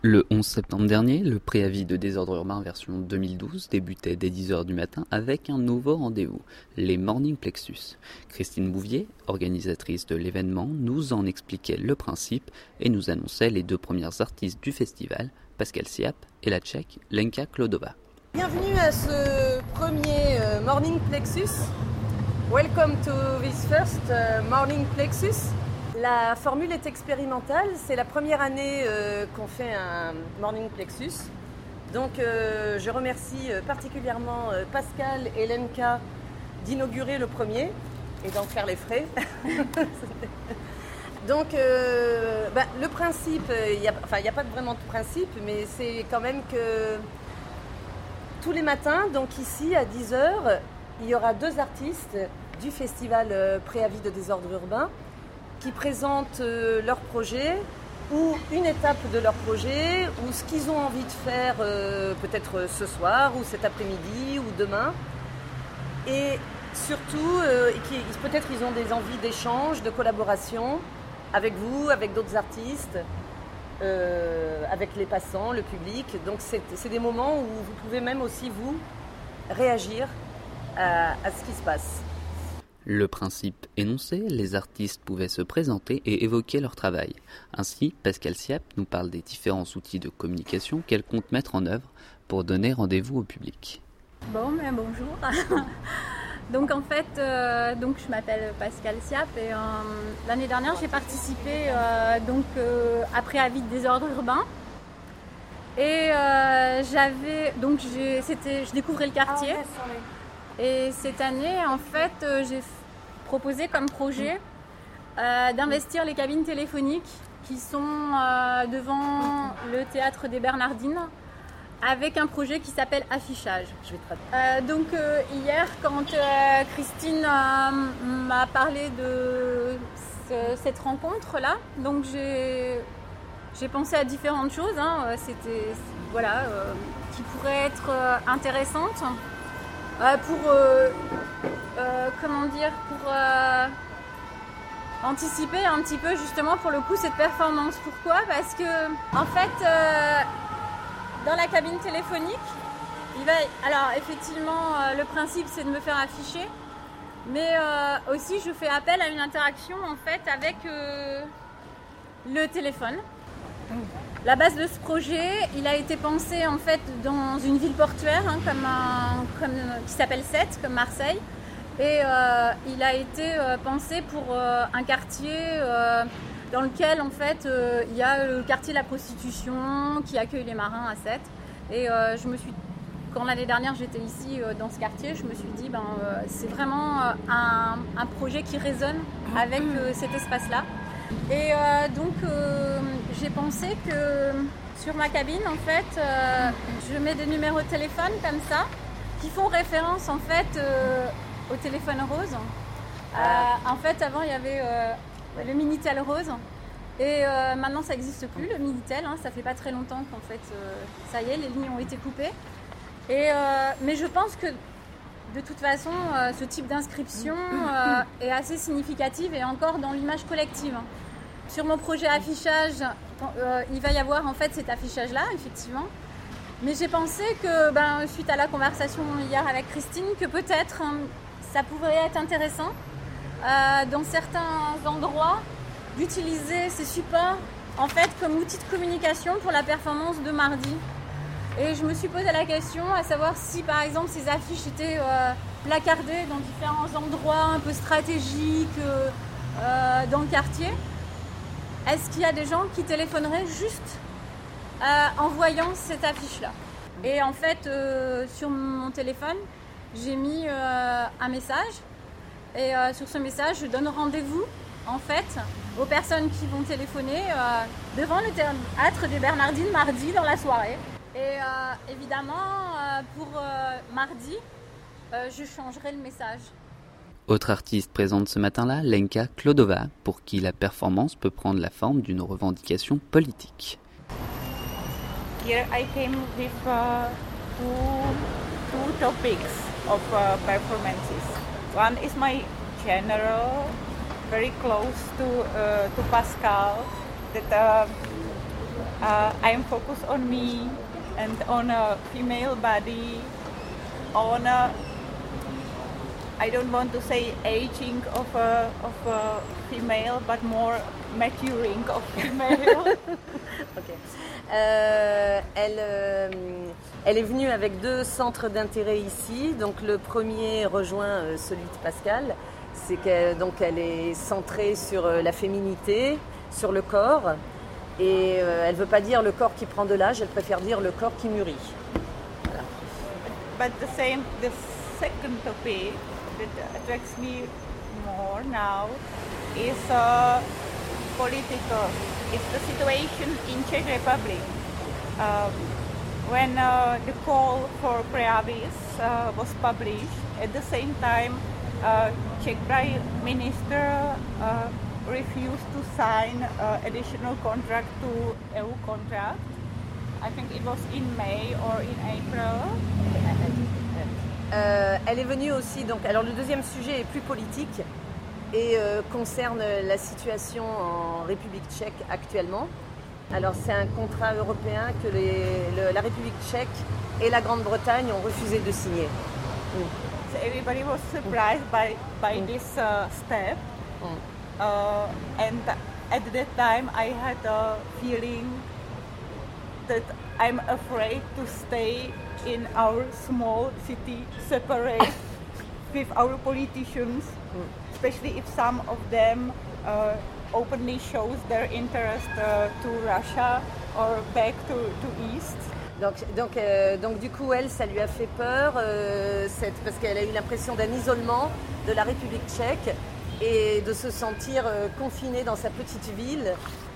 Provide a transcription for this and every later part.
Le 11 septembre dernier, le préavis de désordre urbain version 2012 débutait dès 10h du matin avec un nouveau rendez-vous, les Morning Plexus. Christine Bouvier, organisatrice de l'événement, nous en expliquait le principe et nous annonçait les deux premières artistes du festival, Pascal Siap et la Tchèque Lenka Klodová. Bienvenue à ce premier Morning Plexus. Welcome to this first Morning Plexus. La formule est expérimentale, c'est la première année qu'on fait un Morning Plexus. Donc je remercie particulièrement Pascal et Lenka d'inaugurer le premier et d'en faire les frais. Donc le principe, il n'y a pas vraiment de principe, mais c'est quand même que tous les matins, donc ici à 10h, il y aura deux artistes du festival Préavis de désordre urbain qui présentent leur projet ou une étape de leur projet ou ce qu'ils ont envie de faire peut-être ce soir ou cet après-midi ou demain. Et surtout, peut-être ils ont des envies d'échange, de collaboration avec vous, avec d'autres artistes, avec les passants, le public. Donc c'est des moments où vous pouvez même aussi vous réagir à ce qui se passe. Le principe énoncé, les artistes pouvaient se présenter et évoquer leur travail. Ainsi, Pascal Siap nous parle des différents outils de communication qu'elle compte mettre en œuvre pour donner rendez-vous au public. Bonjour. Donc en fait, je m'appelle Pascal Siap et l'année dernière j'ai participé à Préavis de désordre urbain. Et je découvrais le quartier. Et cette année, en fait, j'ai proposé comme projet d'investir les cabines téléphoniques qui sont devant le théâtre des Bernardines avec un projet qui s'appelle Affichage. Je vais te hier, quand Christine m'a parlé de cette rencontre-là, donc j'ai pensé à différentes choses, qui pourraient être intéressantes. Pour anticiper un petit peu justement pour le coup cette performance. Pourquoi ? Parce que en fait dans la cabine téléphonique, le principe c'est de me faire afficher, mais aussi je fais appel à une interaction en fait avec le téléphone. La base de ce projet, il a été pensé en fait dans une ville portuaire qui s'appelle Sète, comme Marseille. Et il a été pensé pour un quartier dans lequel en fait il y a le quartier de la prostitution qui accueille les marins à Sète. Et quand l'année dernière j'étais ici dans ce quartier, je me suis dit c'est vraiment un projet qui résonne avec cet espace-là. Et j'ai pensé que sur ma cabine, en fait, je mets des numéros de téléphone comme ça, qui font référence en fait au téléphone rose. En fait, avant, il y avait le Minitel rose. Et maintenant, ça n'existe plus, le Minitel. Ça fait pas très longtemps qu'en fait, ça y est, les lignes ont été coupées. Mais je pense que de toute façon, ce type d'inscription est assez significative et encore dans l'image collective. Sur mon projet affichage, il va y avoir en fait cet affichage-là, effectivement. Mais j'ai pensé que, suite à la conversation hier avec Christine, que peut-être ça pourrait être intéressant dans certains endroits d'utiliser ces supports en fait comme outil de communication pour la performance de mardi. Et je me suis posé la question à savoir si par exemple ces affiches étaient placardées dans différents endroits un peu stratégiques dans le quartier. Est-ce qu'il y a des gens qui téléphoneraient juste en voyant cette affiche-là ? Et en fait, sur mon téléphone, j'ai mis un message. Et sur ce message, je donne rendez-vous en fait aux personnes qui vont téléphoner devant le théâtre des Bernardines mardi dans la soirée. Et évidemment, pour mardi, je changerai le message. Autre artiste présente ce matin-là, Lenka Klodová, pour qui la performance peut prendre la forme d'une revendication politique. Here I came with two topics of performances. One is my general, very close to Pascal, that I'm focused on me and on a female body, on I don't want to say aging of a female, but more maturing of female. Ok. Elle est venue avec 2 centres d'intérêt ici. Donc le premier rejoint celui de Pascal. C'est qu'elle est centrée sur la féminité, sur le corps. Et elle ne veut pas dire le corps qui prend de l'âge, elle préfère dire le corps qui mûrit. Voilà. But the second topic that attracts me more now is political. It's the situation in Czech Republic. When the call for Preavis was published, at the same time, Czech Prime Minister refused to sign additional contract to EU contract. I think it was in May or in April. Elle est venue aussi, donc, alors le deuxième sujet est plus politique et concerne la situation en République tchèque actuellement. Alors c'est un contrat européen que la République tchèque et la Grande-Bretagne ont refusé de signer. So everybody was surprised by this step. And at that time I had a feeling that I'm afraid to stay in our small city separate with our politicians, especially if some of them openly shows their interest to Russia or back to East. Donc du coup, elle, ça lui a fait peur, parce qu'elle a eu l'impression d'un isolement de la République tchèque et de se sentir confinée dans sa petite ville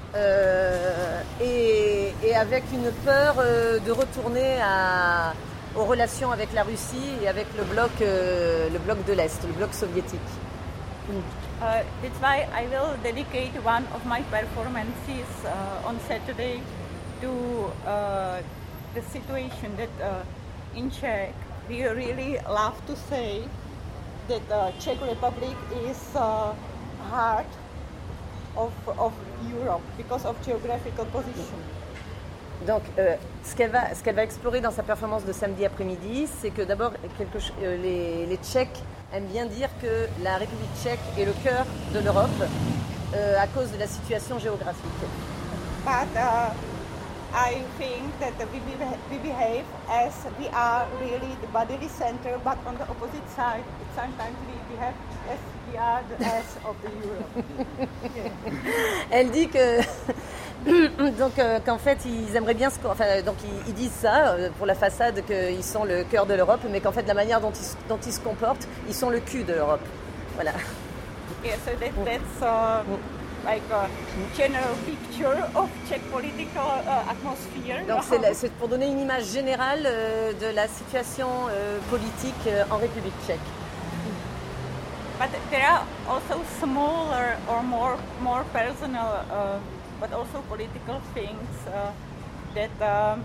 et avec une peur de retourner aux relations avec la Russie et avec le bloc de l'Est, le bloc soviétique. That's why I will dedicate one of my performances on Saturday to the situation that in Czech we really love to say that Czech Republic is heart of Europe because of geographical position. Donc, ce qu'elle va explorer dans sa performance de samedi après-midi, c'est que d'abord, les Tchèques aiment bien dire que la République tchèque est le cœur de l'Europe à cause de la situation géographique. But I think that we behave as we are really the bodily center, but on the opposite side, sometimes we behave as we are the ass of the Europe. Yeah. Elle dit que qu'en fait ils aimeraient bien ils disent ça pour la façade qu'ils sont le cœur de l'Europe, mais qu'en fait de la manière dont ils se comportent, ils sont le cul de l'Europe. Voilà. Yeah, so that's like a general picture of Czech political atmosphere. Donc c'est pour donner une image générale de la situation politique en République tchèque. But there are also smaller or more personal, but also political things that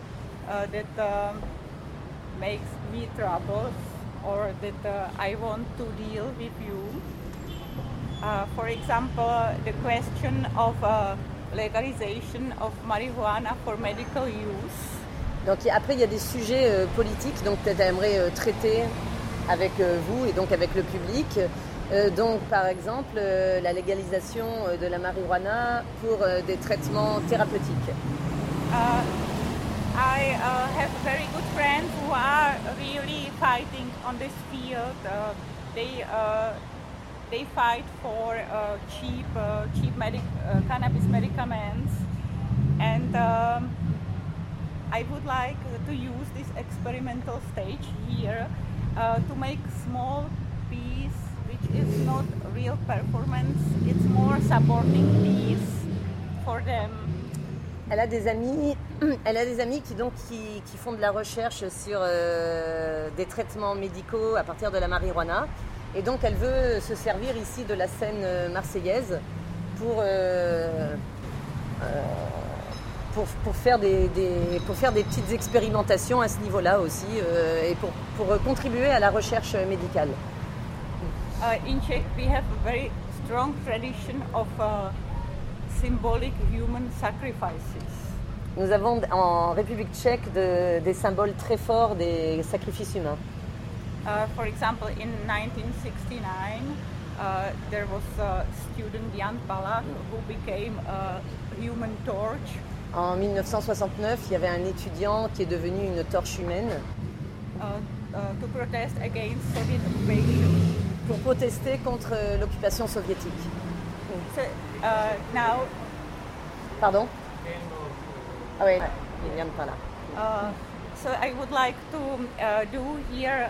makes me troubles or that I want to deal with you. For example, the question of legalization of marijuana for medical use. Donc après il y a des sujets politiques donc que tu aimerais traiter avec vous et donc avec le public. Donc par exemple la légalisation de la marijuana pour des traitements thérapeutiques. I have very good friends who are really fighting on this field. They fight for cheap cannabis medicaments, and I would like to use this experimental stage here to make small piece, which is not real performance. It's more supporting piece for them. Elle a des amis qui font de la recherche sur des traitements médicaux à partir de la marijuana. Et donc elle veut se servir ici de la scène marseillaise pour faire des petites expérimentations à ce niveau-là aussi et pour contribuer à la recherche médicale. In Czech we have a very strong tradition of symbolic human sacrifices. Nous avons en République tchèque des symboles très forts des sacrifices humains. For example, in 1969, there was a student Jan Palach who became a human torch. En 1969, il y avait un étudiant qui est devenu une torche humaine To protest against Soviet occupation. pour protester contre l'occupation soviétique. So now, Pardon? Ah oui, il vient de pas là. so I would like to do here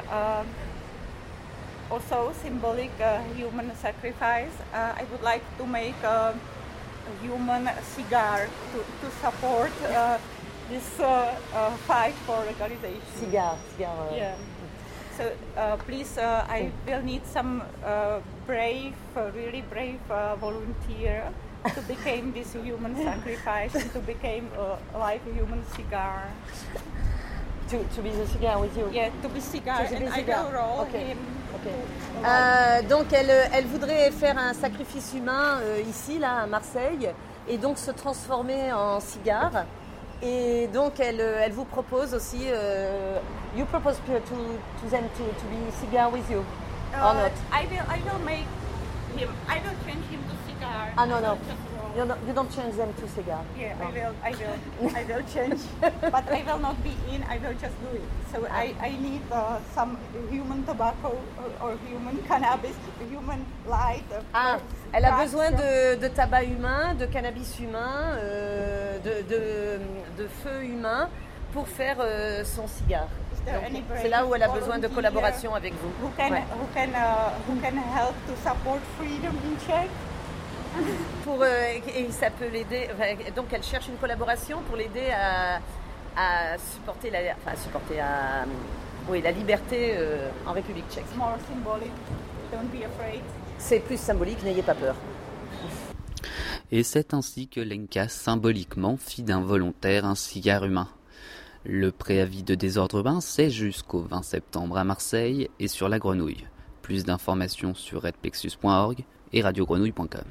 also symbolic human sacrifice. I would like to make a human cigar to support this fight for legalization. Cigare. Yeah. So please, I will need some brave, really brave volunteer to become this human sacrifice and to become like a human cigar. To be the cigar with you. Yeah, to be cigar, To be and cigar. I will roll Okay. him. Okay. Donc elle voudrait faire un sacrifice humain ici, là, à Marseille, et donc se transformer en cigare. Et donc elle vous propose aussi, you propose to them to be cigar with you, or not? I will make him. I will change him to cigar. Ah no. Just roll. You don't change them to cigar. Yeah, No. I will change, but I will not be in. I will just do it. So I need some human tobacco or human cannabis, human light. Ah, elle a crack. besoin de tabac humain, de cannabis humain, de feu humain pour faire son cigare. Is there Donc, any c'est là où elle a brave besoin de volunteer collaboration avec vous. Who can Ouais. who can help to support freedom in Czech? Et ça peut l'aider. Donc elle cherche une collaboration pour l'aider à supporter la liberté en République tchèque. It's more symbolic. Don't be afraid. C'est plus symbolique, n'ayez pas peur. Et c'est ainsi que Lenka symboliquement fit d'un volontaire un cigare humain. Le préavis de désordre urbain, c'est jusqu'au 20 septembre à Marseille et sur la Grenouille. Plus d'informations sur redplexus.org et radiogrenouille.com.